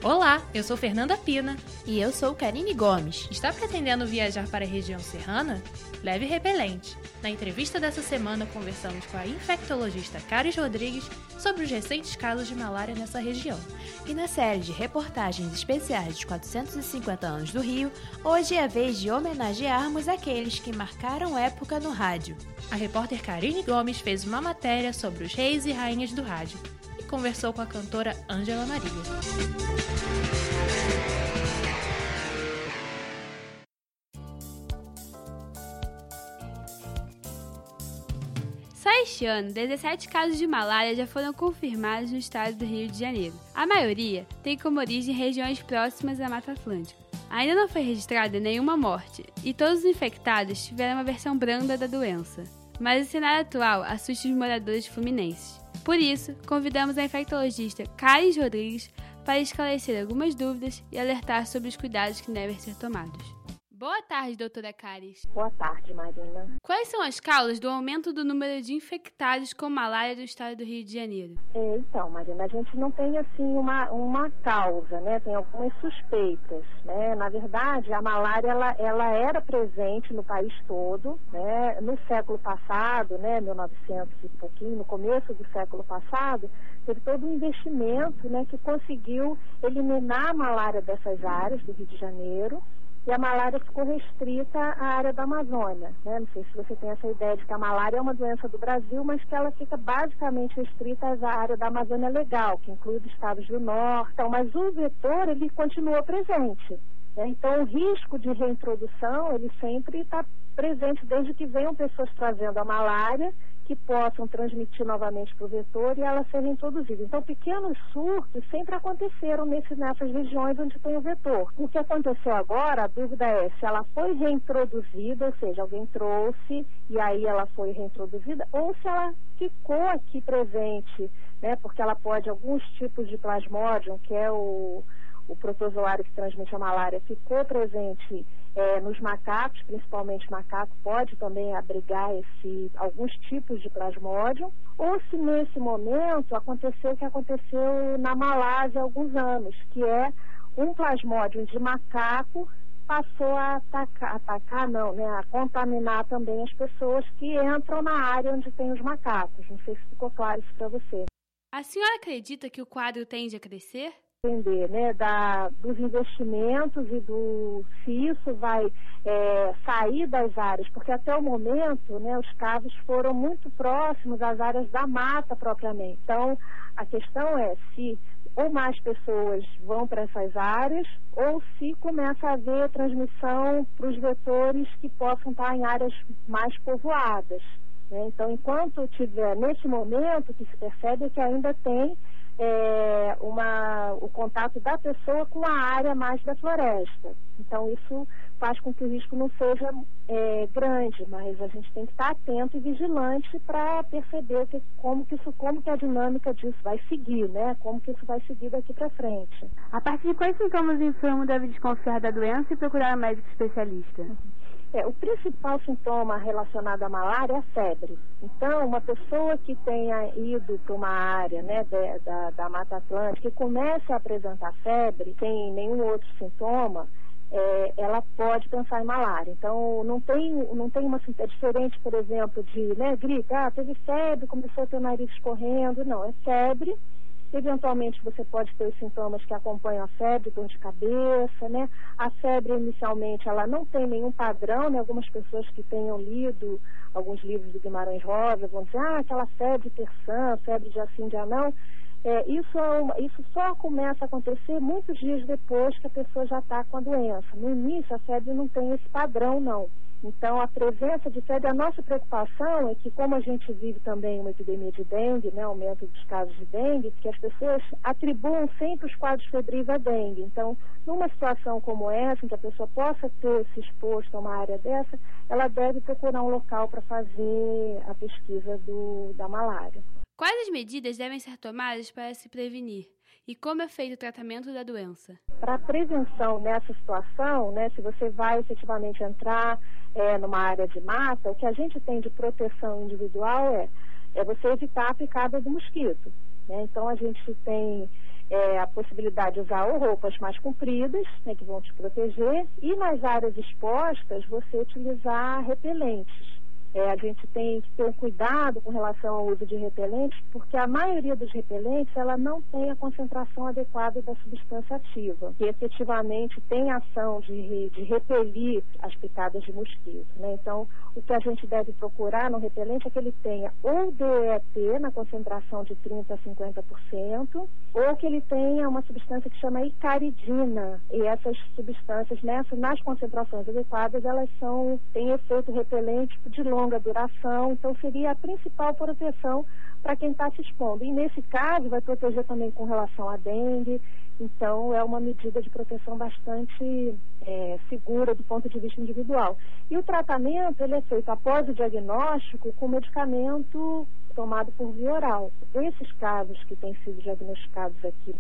Olá, eu sou Fernanda Pina. E eu sou Karine Gomes. Está pretendendo viajar para a região serrana? Leve repelente. Na entrevista dessa semana, conversamos com a infectologista Caris Rodrigues sobre os recentes casos de malária nessa região. E na série de reportagens especiais dos 450 anos do Rio, hoje é a vez de homenagearmos aqueles que marcaram época no rádio. A repórter Karine Gomes fez uma matéria sobre os reis e rainhas do rádio e conversou com a cantora Ângela Maria. Só este ano, 17 casos de malária já foram confirmados no estado do Rio de Janeiro. A maioria tem como origem regiões próximas à Mata Atlântica. Ainda não foi registrada nenhuma morte, e todos os infectados tiveram uma versão branda da doença. Mas o cenário atual assusta os moradores fluminenses. Por isso, convidamos a infectologista Caris Rodrigues para esclarecer algumas dúvidas e alertar sobre os cuidados que devem ser tomados. Boa tarde, doutora Caris. Boa tarde, Marina. Quais são as causas do aumento do número de infectados com malária do estado do Rio de Janeiro? Então, Marina, a gente não tem assim uma causa, né? Tem algumas suspeitas, né? Na verdade, a malária ela era presente no país todo, né? No século passado, né? 1900 e pouquinho, no começo do século passado, teve todo um investimento, né? Que conseguiu eliminar a malária dessas áreas do Rio de Janeiro. E a malária ficou restrita à área da Amazônia, né? Não sei se você tem essa ideia de que a malária é uma doença do Brasil, mas que ela fica basicamente restrita à área da Amazônia Legal, que inclui os estados do norte. Então, mas o vetor, ele continuou presente, né? Então, o risco de reintrodução, ele sempre está presente desde que venham pessoas trazendo a malária, que possam transmitir novamente para o vetor e ela ser reintroduzida. Então, pequenos surtos sempre aconteceram nessas regiões onde tem o vetor. O que aconteceu agora, a dúvida é se ela foi reintroduzida, ou seja, alguém trouxe e aí ela foi reintroduzida, ou se ela ficou aqui presente, né? Porque ela pode, alguns tipos de plasmodium, que é o protozoário que transmite a malária, ficou presente nos macacos, principalmente macaco, pode também abrigar alguns tipos de plasmodium, ou se nesse momento aconteceu o que aconteceu na Malásia há alguns anos, que é um plasmodium de macaco passou a a contaminar também as pessoas que entram na área onde tem os macacos. Não sei se ficou claro isso para você. A senhora acredita que o quadro tende a crescer? Entender, né, dos investimentos e se isso vai sair das áreas, porque até o momento, né, os casos foram muito próximos às áreas da mata propriamente. Então, a questão é se ou mais pessoas vão para essas áreas ou se começa a haver transmissão para os vetores que possam estar em áreas mais povoadas, né? Então, enquanto tiver, nesse momento, o que se percebe é que ainda tem o contato da pessoa com a área mais da floresta. Então, isso faz com que o risco não seja grande, mas a gente tem que estar atento e vigilante para perceber como que a dinâmica disso vai seguir, né? Como que isso vai seguir daqui para frente. A partir de quais sintomas o enfermo deve desconfiar da doença e procurar um médico especialista? O principal sintoma relacionado à malária é a febre. Então, uma pessoa que tenha ido para uma área, né, da Mata Atlântica e comece a apresentar febre, sem nenhum outro sintoma, ela pode pensar em malária. Então, não tem uma é diferente, por exemplo, de, né, gripe, teve febre, começou a ter o nariz escorrendo. Não, é febre. Eventualmente você pode ter os sintomas que acompanham a febre, dor de cabeça, né? A febre inicialmente ela não tem nenhum padrão, né? Algumas pessoas que tenham lido alguns livros do Guimarães Rosa vão dizer, aquela febre terçã, febre de assim, de anão. Isso só começa a acontecer muitos dias depois que a pessoa já está com a doença. No início a febre não tem esse padrão, não. Então, a presença de febre, a nossa preocupação é que, como a gente vive também uma epidemia de dengue, né, aumento dos casos de dengue, que as pessoas atribuam sempre os quadros febris à dengue. Então, numa situação como essa, em que a pessoa possa ter se exposto a uma área dessa, ela deve procurar um local para fazer a pesquisa da malária. Quais as medidas devem ser tomadas para se prevenir? E como é feito o tratamento da doença? Para a prevenção nessa situação, né, se você vai efetivamente entrar numa área de mata, o que a gente tem de proteção individual é você evitar a picada do mosquito, né? Então, a gente tem a possibilidade de usar ou roupas mais compridas, né, que vão te proteger, e nas áreas expostas você utilizar repelentes. A gente tem que ter um cuidado com relação ao uso de repelentes, porque a maioria dos repelentes ela não tem a concentração adequada da substância ativa, que efetivamente tem ação de repelir as picadas de mosquito, né? Então, o que a gente deve procurar no repelente é que ele tenha ou DET na concentração de 30% a 50%, ou que ele tenha uma substância que chama icaridina. E essas substâncias, nas concentrações adequadas, elas têm efeito repelente de longa duração, então seria a principal proteção para quem está se expondo. E nesse caso vai proteger também com relação à dengue, então é uma medida de proteção bastante segura do ponto de vista individual. E o tratamento ele é feito após o diagnóstico com medicamento tomado por via oral. Esses casos que têm sido diagnosticados aqui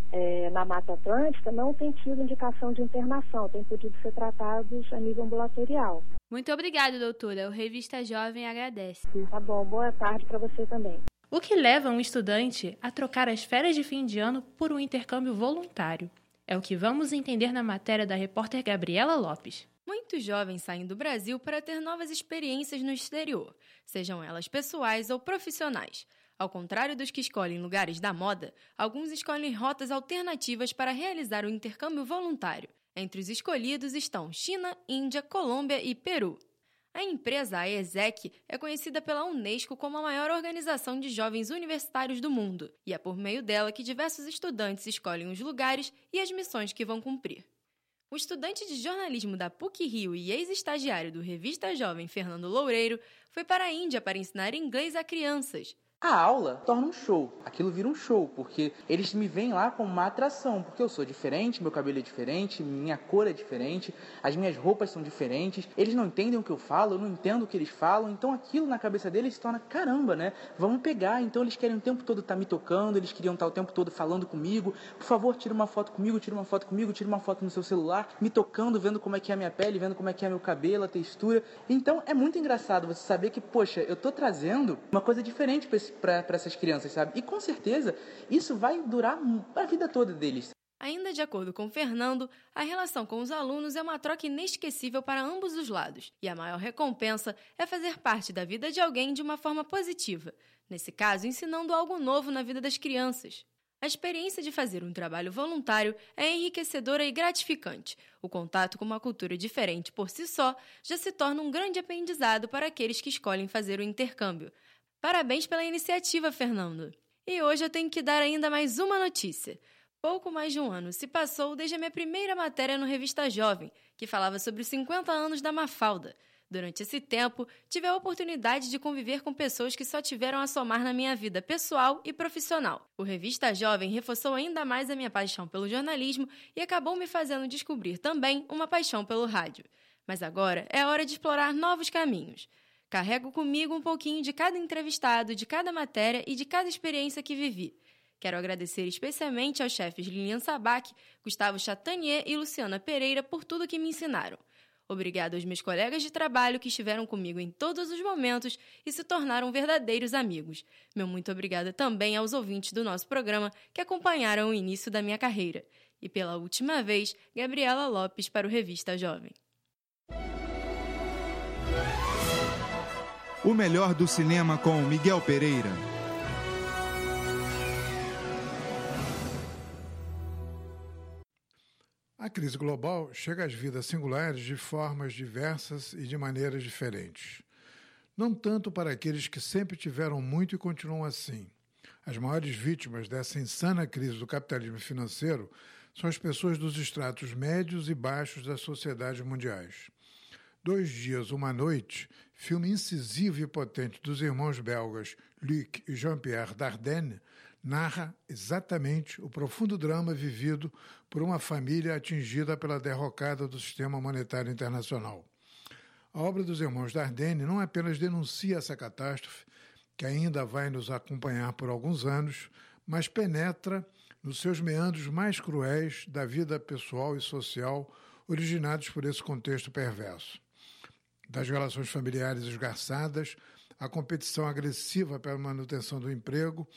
na Mata Atlântica não tem tido indicação de internação, tem podido ser tratados a nível ambulatorial. Muito obrigada, doutora. O Revista Jovem agradece. Tá bom, boa tarde para você também. O que leva um estudante a trocar as férias de fim de ano por um intercâmbio voluntário? É o que vamos entender na matéria da repórter Gabriela Lopes. Muitos jovens saem do Brasil para ter novas experiências no exterior, sejam elas pessoais ou profissionais. Ao contrário dos que escolhem lugares da moda, alguns escolhem rotas alternativas para realizar o intercâmbio voluntário. Entre os escolhidos estão China, Índia, Colômbia e Peru. A empresa AESEC é conhecida pela Unesco como a maior organização de jovens universitários do mundo, e é por meio dela que diversos estudantes escolhem os lugares e as missões que vão cumprir. O estudante de jornalismo da PUC-Rio e ex-estagiário do Revista Jovem, Fernando Loureiro, foi para a Índia para ensinar inglês a crianças. A aula torna um show, aquilo vira um show, porque eles me veem lá como uma atração, porque eu sou diferente, meu cabelo é diferente, minha cor é diferente, as minhas roupas são diferentes, eles não entendem o que eu falo, eu não entendo o que eles falam, então aquilo na cabeça deles se torna, caramba, né? Vamos pegar, então eles querem o tempo todo estar me tocando, eles queriam estar o tempo todo falando comigo, por favor, tira uma foto comigo, tira uma foto comigo, tira uma foto no seu celular, me tocando, vendo como é que é a minha pele, vendo como é que é meu cabelo, a textura. Então é muito engraçado você saber que, poxa, eu tô trazendo uma coisa diferente para essas crianças, sabe? E com certeza isso vai durar a vida toda deles. Ainda de acordo com Fernando, a relação com os alunos é uma troca inesquecível para ambos os lados, e a maior recompensa é fazer parte da vida de alguém de uma forma positiva, nesse caso ensinando algo novo na vida das crianças. A experiência de fazer um trabalho voluntário é enriquecedora e gratificante. O contato com uma cultura diferente por si só já se torna um grande aprendizado para aqueles que escolhem fazer o intercâmbio. Parabéns pela iniciativa, Fernando! E hoje eu tenho que dar ainda mais uma notícia. Pouco mais de um ano se passou desde a minha primeira matéria no Revista Jovem, que falava sobre os 50 anos da Mafalda. Durante esse tempo, tive a oportunidade de conviver com pessoas que só tiveram a somar na minha vida pessoal e profissional. O Revista Jovem reforçou ainda mais a minha paixão pelo jornalismo e acabou me fazendo descobrir também uma paixão pelo rádio. Mas agora é hora de explorar novos caminhos. Carrego comigo um pouquinho de cada entrevistado, de cada matéria e de cada experiência que vivi. Quero agradecer especialmente aos chefes Lilian Sabac, Gustavo Chatanier e Luciana Pereira por tudo que me ensinaram. Obrigado aos meus colegas de trabalho que estiveram comigo em todos os momentos e se tornaram verdadeiros amigos. Meu muito obrigada também aos ouvintes do nosso programa que acompanharam o início da minha carreira. E pela última vez, Gabriela Lopes para o Revista Jovem. O melhor do cinema com Miguel Pereira. A crise global chega às vidas singulares de formas diversas e de maneiras diferentes. Não tanto para aqueles que sempre tiveram muito e continuam assim. As maiores vítimas dessa insana crise do capitalismo financeiro são as pessoas dos estratos médios e baixos das sociedades mundiais. 2 dias, uma noite, filme incisivo e potente dos irmãos belgas Luc e Jean-Pierre Dardenne, narra exatamente o profundo drama vivido por uma família atingida pela derrocada do sistema monetário internacional. A obra dos irmãos Dardenne não apenas denuncia essa catástrofe, que ainda vai nos acompanhar por alguns anos, mas penetra nos seus meandros mais cruéis da vida pessoal e social originados por esse contexto perverso. Das relações familiares esgarçadas, a competição agressiva pela manutenção do emprego, o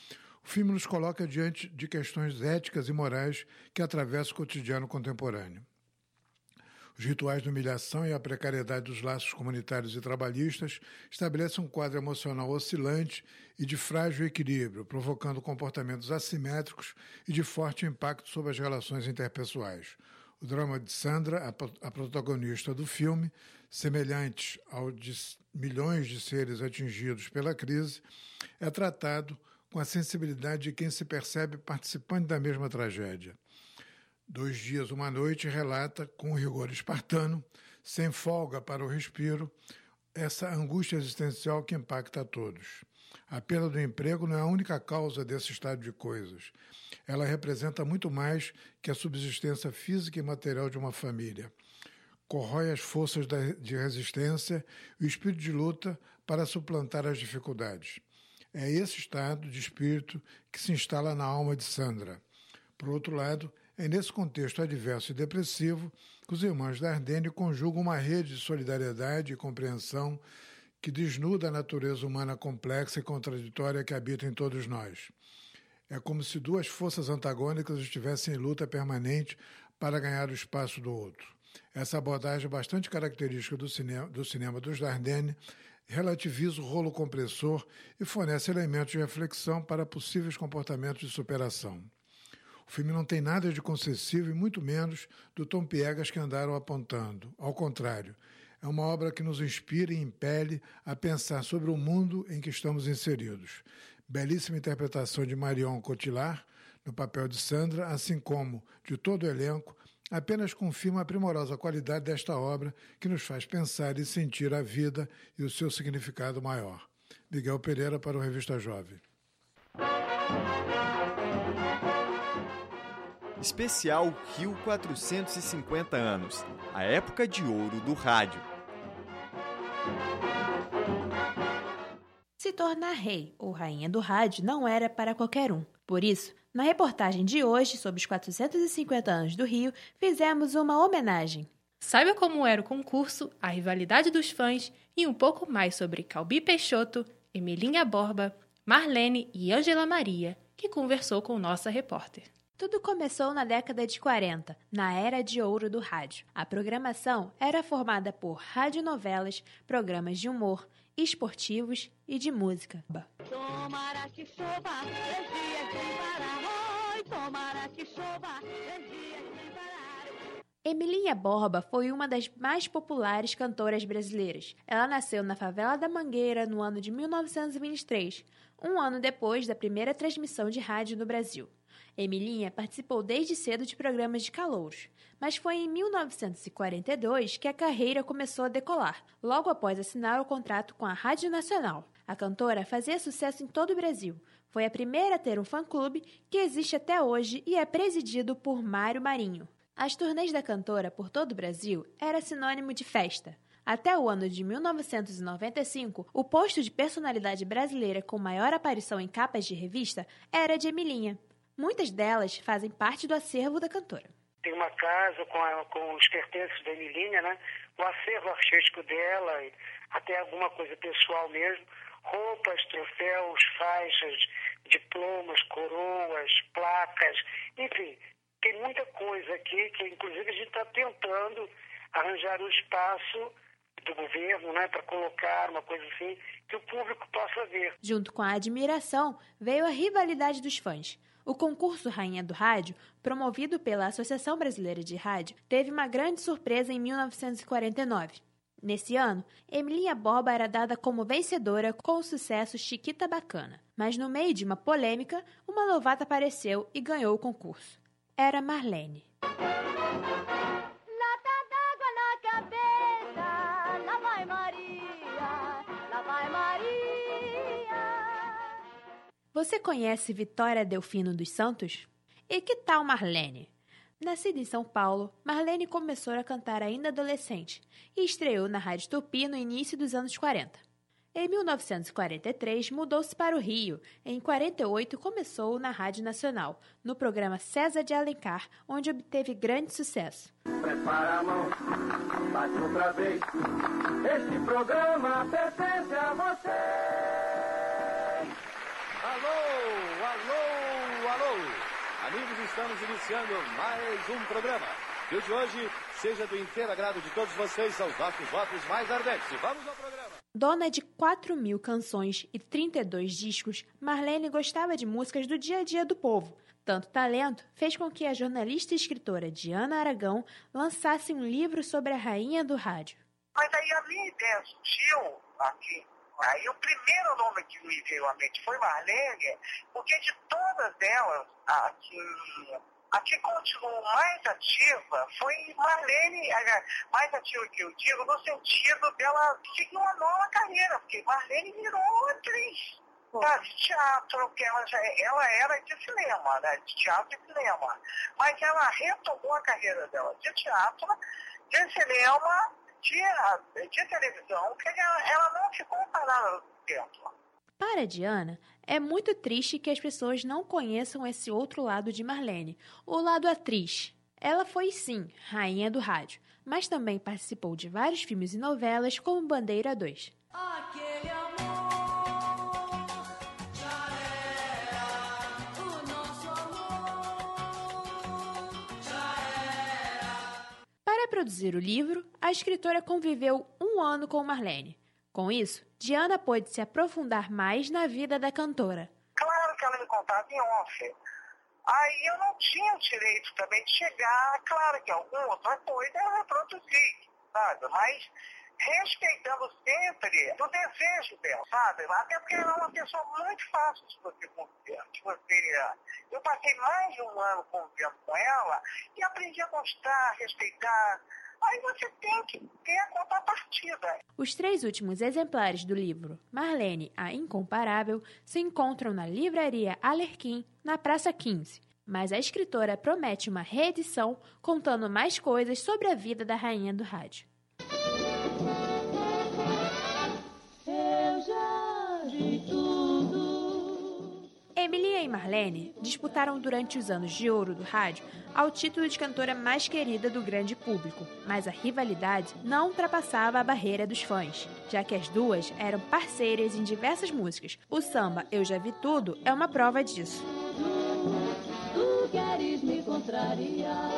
O filme nos coloca diante de questões éticas e morais que atravessam o cotidiano contemporâneo. Os rituais de humilhação e a precariedade dos laços comunitários e trabalhistas estabelecem um quadro emocional oscilante e de frágil equilíbrio, provocando comportamentos assimétricos e de forte impacto sobre as relações interpessoais. O drama de Sandra, a protagonista do filme, semelhante ao de milhões de seres atingidos pela crise, é tratado com a sensibilidade de quem se percebe participante da mesma tragédia. 2 dias, uma noite relata, com rigor espartano, sem folga para o respiro, essa angústia existencial que impacta a todos. A perda do emprego não é a única causa desse estado de coisas. Ela representa muito mais que a subsistência física e material de uma família. Corrói as forças de resistência e o espírito de luta para suplantar as dificuldades. É esse estado de espírito que se instala na alma de Sandra. Por outro lado, é nesse contexto adverso e depressivo que os irmãos Dardenne conjugam uma rede de solidariedade e compreensão que desnuda a natureza humana complexa e contraditória que habita em todos nós. É como se 2 forças antagônicas estivessem em luta permanente para ganhar o espaço do outro. Essa abordagem é bastante característica do cinema dos Dardenne, relativiza o rolo compressor e fornece elementos de reflexão para possíveis comportamentos de superação. O filme não tem nada de concessivo e muito menos do tom piegas que andaram apontando. Ao contrário, é uma obra que nos inspira e impele a pensar sobre o mundo em que estamos inseridos. Belíssima interpretação de Marion Cotillard no papel de Sandra, assim como de todo o elenco, apenas confirma a primorosa qualidade desta obra que nos faz pensar e sentir a vida e o seu significado maior. Miguel Pereira para o Revista Jovem. Especial Rio 450 anos, a época de ouro do rádio. Se tornar rei ou rainha do rádio não era para qualquer um. Por isso, na reportagem de hoje sobre os 450 anos do Rio, fizemos uma homenagem. Saiba como era o concurso, a rivalidade dos fãs e um pouco mais sobre Calbi Peixoto, Emilinha Borba, Marlene e Ângela Maria, que conversou com nossa repórter. Tudo começou na década de 40, na era de ouro do rádio. A programação era formada por radionovelas, programas de humor, esportivos e de música. Tomara que chova, dias sem parar. Oi, tomara que chova, dias sem parar. Emilinha Borba foi uma das mais populares cantoras brasileiras. Ela nasceu na favela da Mangueira no ano de 1923, um ano depois da primeira transmissão de rádio no Brasil. Emilinha participou desde cedo de programas de calouros, mas foi em 1942 que a carreira começou a decolar, logo após assinar o contrato com a Rádio Nacional. A cantora fazia sucesso em todo o Brasil. Foi a primeira a ter um fã-clube que existe até hoje e é presidido por Mário Marinho. As turnês da cantora por todo o Brasil era sinônimo de festa. Até o ano de 1995, o posto de personalidade brasileira com maior aparição em capas de revista era de Emilinha. Muitas delas fazem parte do acervo da cantora. Tem uma casa com os pertences da Emilinha, né? O acervo artístico dela, até alguma coisa pessoal mesmo, roupas, troféus, faixas, diplomas, coroas, placas, enfim, tem muita coisa aqui que inclusive a gente está tentando arranjar um espaço do governo, né, para colocar uma coisa assim que o público possa ver. Junto com a admiração, veio a rivalidade dos fãs. O concurso Rainha do Rádio, promovido pela Associação Brasileira de Rádio, teve uma grande surpresa em 1949. Nesse ano, Emilinha Borba era dada como vencedora com o sucesso Chiquita Bacana. Mas no meio de uma polêmica, uma novata apareceu e ganhou o concurso. Era Marlene. Lata d'água na cabeça, lá vai Maria, lá vai Maria. Você conhece Vitória Delfino dos Santos? E que tal Marlene? Nascida em São Paulo, Marlene começou a cantar ainda adolescente e estreou na Rádio Tupi no início dos anos 40. Em 1943, mudou-se para o Rio. Em 48, começou na Rádio Nacional, no programa César de Alencar, onde obteve grande sucesso. Prepara a mão, bate outra vez. Este programa pertence a você. Alô, alô. Amigos, estamos iniciando mais um programa. E o de hoje seja do inteiro agrado de todos vocês, são os nossos votos mais ardentes. E vamos ao programa. Dona de 4.000 canções e 32 discos, Marlene gostava de músicas do dia a dia do povo. Tanto talento fez com que a jornalista e escritora Diana Aragão lançasse um livro sobre a rainha do rádio. Mas aí a minha ideia surgiu aqui. Aí o primeiro nome que me veio à mente foi Marlene, porque de todas elas, a que continuou mais ativa foi Marlene, mais ativa que eu digo, no sentido dela seguir uma nova carreira, porque Marlene virou atriz. De teatro, que ela era de cinema, né? De teatro e cinema. Mas ela retomou a carreira dela de teatro, de cinema, de televisão, porque ela não ficou parada no tempo. Para Diana, é muito triste que as pessoas não conheçam esse outro lado de Marlene, o lado atriz. Ela foi, sim, rainha do rádio, mas também participou de vários filmes e novelas como Bandeira 2. Aquele amor já era, o nosso amor já era. Para produzir o livro, a escritora conviveu 1 ano com Marlene. Com isso, Diana pôde se aprofundar mais na vida da cantora. Claro que ela me contava em off. Aí eu não tinha o direito também de chegar, claro que alguma outra coisa eu reproduzir, sabe? Mas respeitando sempre o desejo dela, sabe? Até porque ela é uma pessoa muito fácil de você conviver. Eu passei mais de 1 ano convivendo com ela e aprendi a gostar, respeitar. Aí você tem que ter a contrapartida. Os 3 últimos exemplares do livro Marlene, a Incomparável se encontram na livraria Alerquim, na Praça 15. Mas a escritora promete uma reedição contando mais coisas sobre a vida da rainha do rádio. Eu já vi tudo. Emilinha e Marlene disputaram durante os anos de ouro do rádio ao título de cantora mais querida do grande público, mas a rivalidade não ultrapassava a barreira dos fãs, já que as duas eram parceiras em diversas músicas. O samba Eu Já Vi Tudo é uma prova disso. Tu queres me contrariar,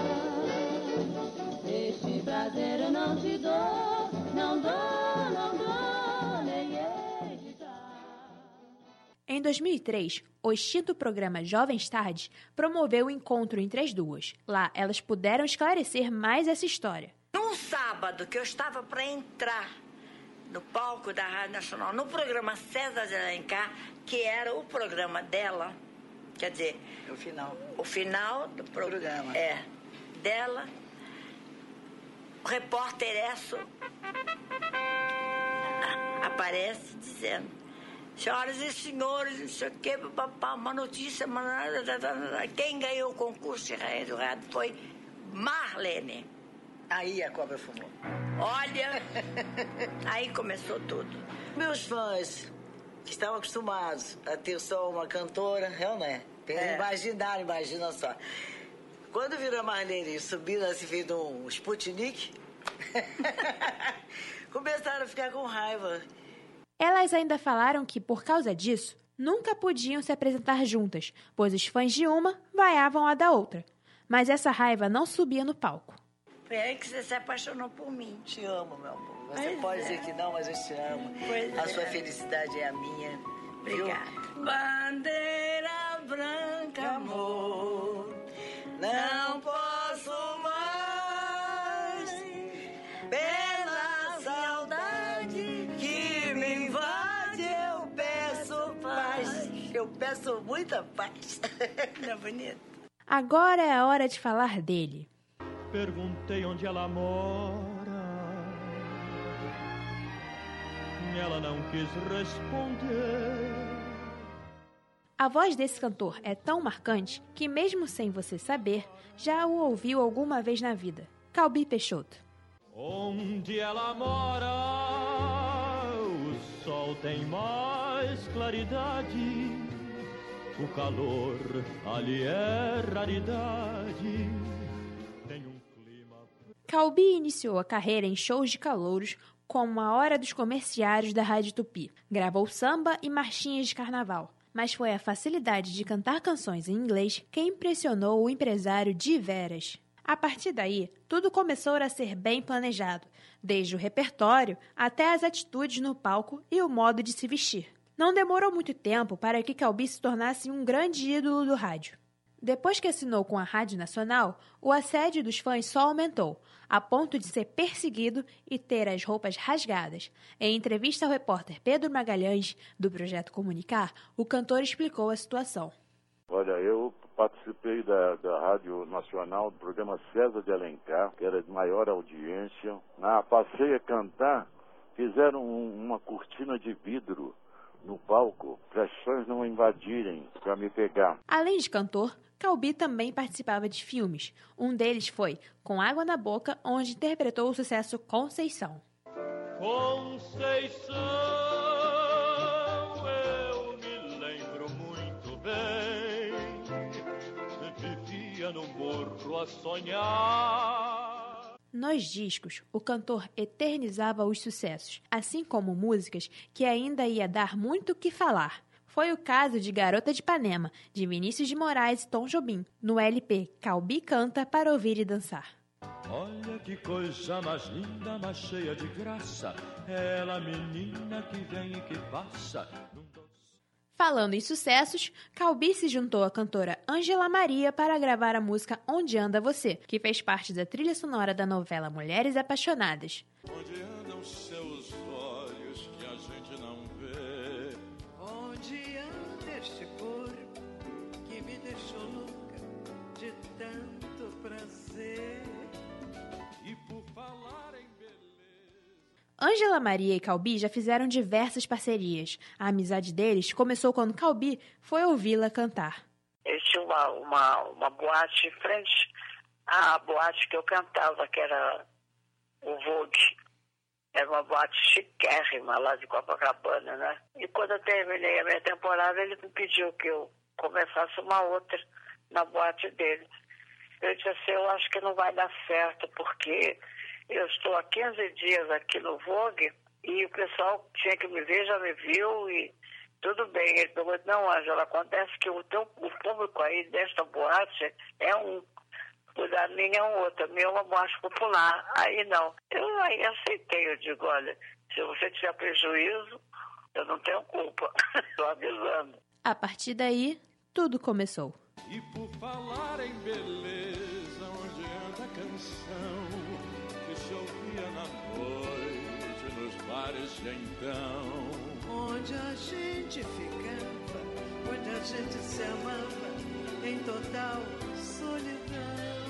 este prazer eu não te dou, não dou, nem hei de dar. Em 2003, o extinto programa Jovens Tardes promoveu o encontro entre as duas. Lá, elas puderam esclarecer mais essa história. Num sábado que eu estava para entrar no palco da Rádio Nacional, no programa César de Alencar, que era o programa dela, quer dizer, o final do programa dela, o repórter Esso aparece dizendo: senhoras e senhores, não sei o que, uma notícia, quem ganhou o concurso de rainha do rádio foi Marlene. Aí a cobra fumou. Olha, aí começou tudo. Meus fãs, que estavam acostumados a ter só uma cantora, imagina só. Quando viram a Marlene subindo assim, fez um Sputnik, começaram a ficar com raiva. Elas ainda falaram que, por causa disso, nunca podiam se apresentar juntas, pois os fãs de uma vaiavam a da outra. Mas essa raiva não subia no palco. Foi aí que você se apaixonou por mim. Te amo, meu amor. Você pode dizer que não, mas eu te amo. A sua felicidade é a minha. Obrigada. Bandeira branca, amor, não posso mais. Pela saudade que me invade, eu peço paz. Eu peço muita paz. Não é bonito? Agora é a hora de falar dele. Perguntei onde ela mora, ela não quis responder. A voz desse cantor é tão marcante que, mesmo sem você saber, já o ouviu alguma vez na vida. Calbi Peixoto. Onde ela mora, o sol tem mais claridade, o calor ali é raridade. Calbi iniciou a carreira em shows de calouros como A Hora dos Comerciários da Rádio Tupi. Gravou samba e marchinhas de carnaval. mas foi a facilidade de cantar canções em inglês que impressionou o empresário de veras. A partir daí, tudo começou a ser bem planejado, desde o repertório até as atitudes no palco e o modo de se vestir. Não demorou muito tempo para que Calbi se tornasse um grande ídolo do rádio. Depois que assinou com a Rádio Nacional, o assédio dos fãs só aumentou, a ponto de ser perseguido e ter as roupas rasgadas. Em entrevista ao repórter Pedro Magalhães, do Projeto Comunicar, o cantor explicou a situação. Olha, eu participei da Rádio Nacional, do programa César de Alencar, que era de maior audiência. Passei a cantar, fizeram uma cortina de vidro no palco, para as fãs não invadirem, para me pegar. Além de cantor, Calbi também participava de filmes. Um deles foi Com Água na Boca, onde interpretou o sucesso Conceição. Conceição, eu me lembro muito bem, vivia no morro a sonhar. Nos discos, o cantor eternizava os sucessos, assim como músicas que ainda ia dar muito o que falar. Foi o caso de Garota de Ipanema, de Vinícius de Moraes e Tom Jobim, no LP Calbi Canta para Ouvir e Dançar. Olha que coisa mais linda, mais cheia de graça, ela menina que vem e que passa. Falando em sucessos, Calbi se juntou à cantora Ângela Maria para gravar a música Onde Anda Você, que fez parte da trilha sonora da novela Mulheres Apaixonadas. Onde andam seus olhos que a gente não vê? Onde anda este corpo que me deixou louca de tanto prazer? E por falar em Ângela Maria e Calbi já fizeram diversas parcerias. A amizade deles começou quando Calbi foi ouvi-la cantar. Eu tinha uma boate em frente à boate que eu cantava, que era o Vogue. Era uma boate chiquérrima lá de Copacabana, né? E quando eu terminei a minha temporada, ele me pediu que eu começasse uma outra na boate dele. Eu disse assim, eu acho que não vai dar certo, porque eu estou há 15 dias aqui no Vogue e o pessoal tinha que me ver, já me viu e tudo bem. Ele falou, não, Ângela, acontece que o público aí desta boate é um, o da minha é um outro, a minha é uma boate popular. Aí não. Eu aí aceitei, eu digo, olha, se você tiver prejuízo, eu não tenho culpa, estou avisando. A partir daí, tudo começou. E por falar em beleza, onde anda a canção que se ouvia na noite nos bares de então? Onde a gente ficava, onde a gente se amava em total solidão.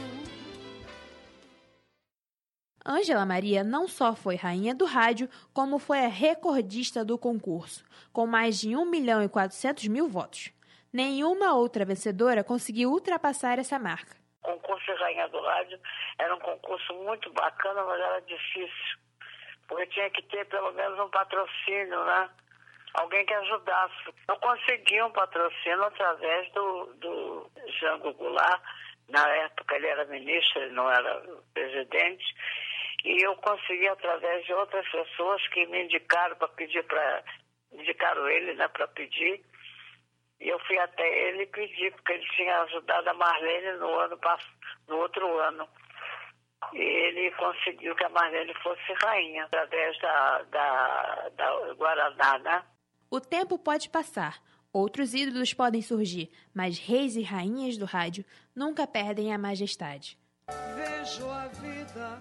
Ângela Maria não só foi rainha do rádio, como foi a recordista do concurso, com mais de 1.400.000 votos. Nenhuma outra vencedora conseguiu ultrapassar essa marca. O concurso de Rainha do Rádio era um concurso muito bacana, mas era difícil. Porque tinha que ter pelo menos um patrocínio, né? Alguém que ajudasse. Eu consegui um patrocínio através do Jango Goulart. Na época ele era ministro, ele não era presidente. E eu consegui através de outras pessoas que me indicaram para pedir indicaram ele, né, para pedir. E eu fui até ele pedir, porque ele tinha ajudado a Marlene no outro ano. E ele conseguiu que a Marlene fosse rainha, através da Guaraná, né? O tempo pode passar, outros ídolos podem surgir, mas reis e rainhas do rádio nunca perdem a majestade. Vejo a vida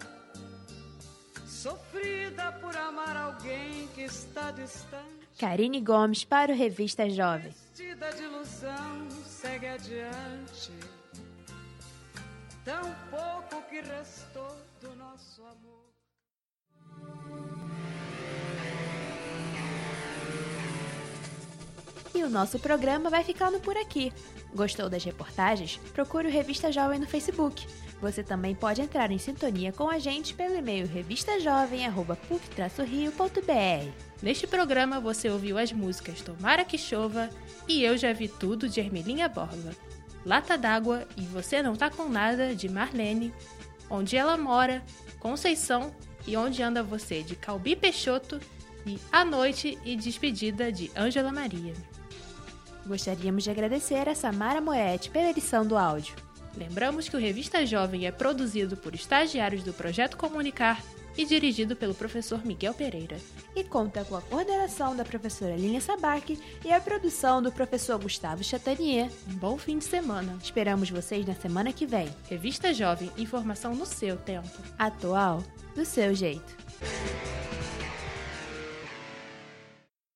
sofrida por amar alguém que está distante. Karine Gomes para o Revista Jovem. Vestida de ilusão, segue adiante. Tão pouco que restou do nosso amor. E o nosso programa vai ficando por aqui. Gostou das reportagens? Procure o Revista Jovem no Facebook. Você também pode entrar em sintonia com a gente pelo e-mail revistajovem@puc-rio.br. Neste programa você ouviu as músicas Tomara que Chova e Eu Já Vi Tudo, de Ermelinha Borba, Lata d'Água e Você Não Tá Com Nada, de Marlene, Onde Ela Mora, Conceição e Onde Anda Você, de Calbi Peixoto, e A Noite e Despedida, de Ângela Maria. Gostaríamos de agradecer a Samara Moetti pela edição do áudio. Lembramos que o Revista Jovem é produzido por estagiários do Projeto Comunicar e dirigido pelo professor Miguel Pereira. E conta com a coordenação da professora Línia Sabac e a produção do professor Gustavo Chatanier. Um bom fim de semana. Esperamos vocês na semana que vem. Revista Jovem, informação no seu tempo. Atual, do seu jeito.